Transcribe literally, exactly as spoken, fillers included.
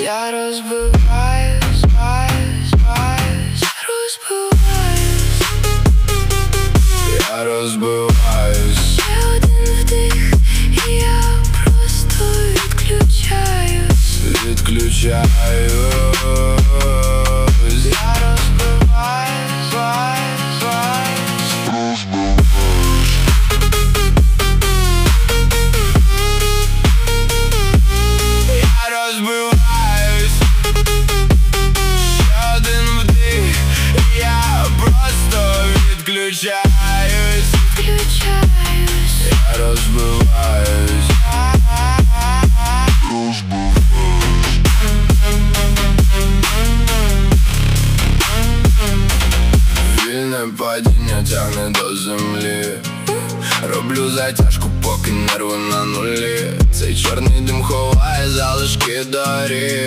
Я розбиваюсь, баюсь, баюсь, розбиваюсь. Я розбиваюсь. Ще один вдих, і я просто відключаюсь. Відключаюсь. Я розбиваюсь, баюсь, баюсь. Я розбиваюсь. Ще один вдих, і я просто відключаюсь. Відключаюсь. Я розбиваюсь. Вільне падіння тягне до землі. Роблю затяжку, поки нерви на нулі. Цей чорний дим ховає залишки доріг.